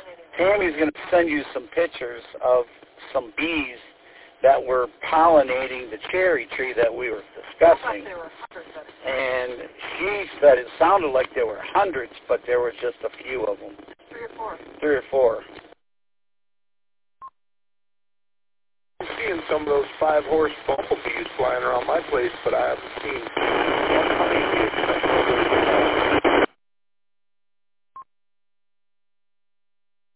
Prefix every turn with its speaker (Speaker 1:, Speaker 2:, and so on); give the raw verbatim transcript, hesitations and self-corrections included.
Speaker 1: Tammy's going to send you some pictures of some bees that were pollinating the cherry tree that we were discussing. And she said it sounded like there were hundreds, but there were just a few of them.
Speaker 2: Three or four.
Speaker 1: Three or four.
Speaker 3: I'm seeing some of those five-horse bumblebees flying around my place, but I haven't seen one honeybees.